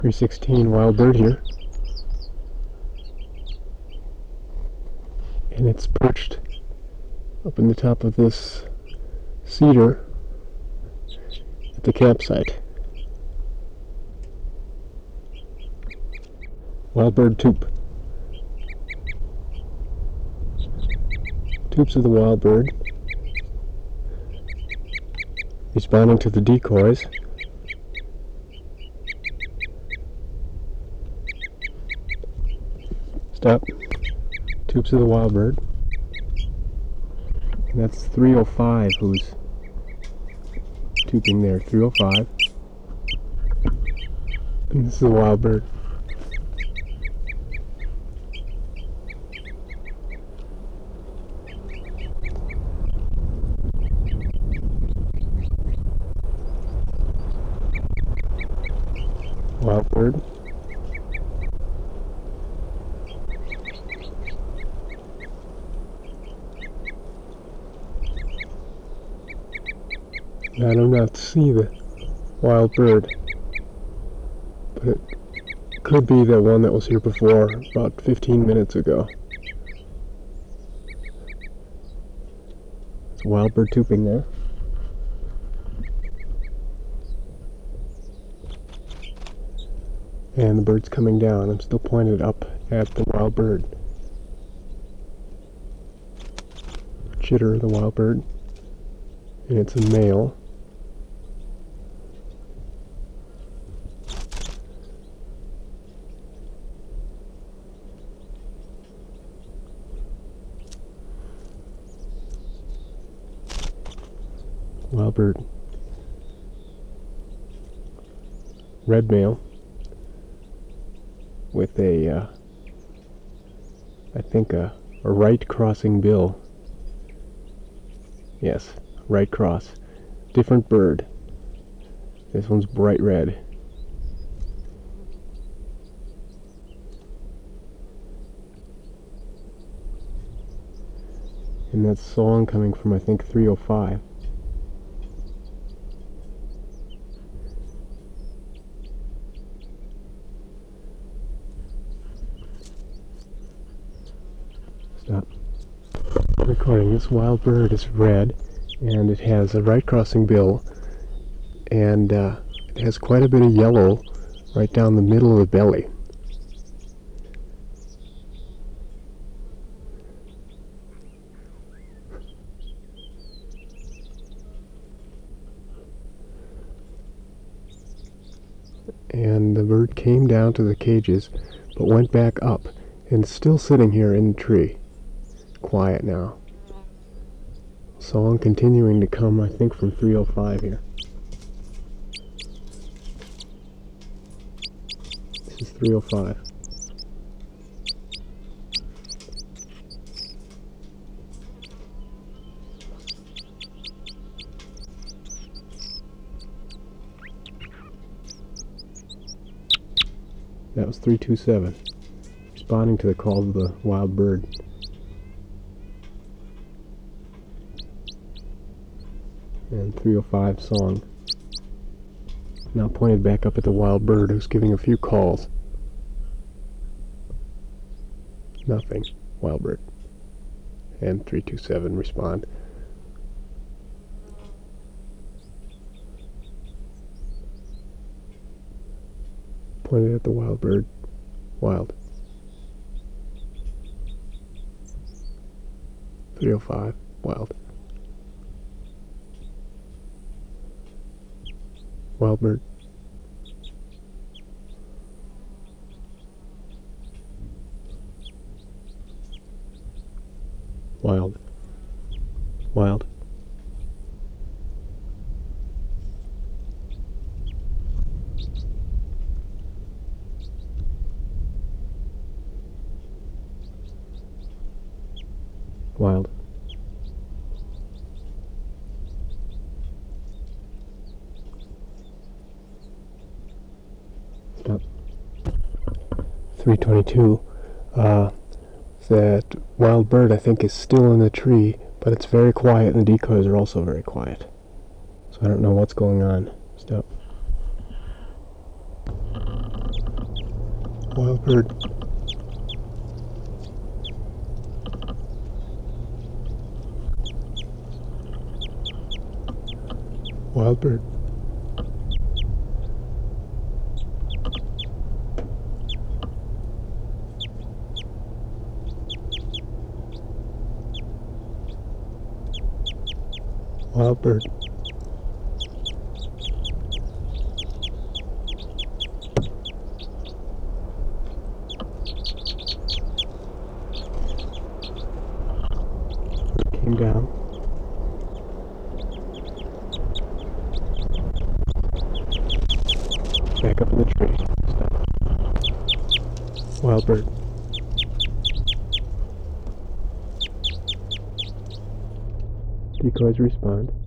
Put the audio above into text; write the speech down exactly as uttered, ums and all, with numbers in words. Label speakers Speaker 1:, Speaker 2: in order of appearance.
Speaker 1: three sixteen wild bird here, and it's perched up in the top of this cedar at the campsite. Wild bird toop. Toops of the wild bird, responding to the decoys. Stop. Toops of the wild bird. And that's three oh five who's tooping there. three oh five. And this is a wild bird. Wild bird. I do not see the wild bird, but it could be the one that was here before, about fifteen minutes ago. It's a wild bird tooping there. And the bird's coming down. I'm still pointed up at the wild bird. Chitter, the wild bird. And it's a male. Wild bird. Red male. With a, uh, I think a, a right crossing bill. Yes, right cross. Different bird. This one's bright red. And that song coming from, I think, three oh five. Stop. Recording. This wild bird is red, and it has a right crossing bill, and uh, it has quite a bit of yellow right down the middle of the belly. And the bird came down to the cages, but went back up, and is still sitting here in the tree. Quiet now. Song continuing to come, I think, from three oh five here. This is three oh five. That was three two seven, responding to the call of the wild bird. And three oh five song. Now pointed back up at the wild bird, who's giving a few calls. Nothing. Wild bird. And three two seven respond. Pointed at the wild bird. Wild. three oh five. Wild. Wild bird. Wild. Wild. Wild. Stop. three twenty-two. Uh, that wild bird, I think, is still in the tree, but it's very quiet, and the decoys are also very quiet. So I don't know what's going on. Stop. Wild bird. Wild bird. Wild bird. Came down. Back up in the tree. Stop. Wild bird. Decoys respond.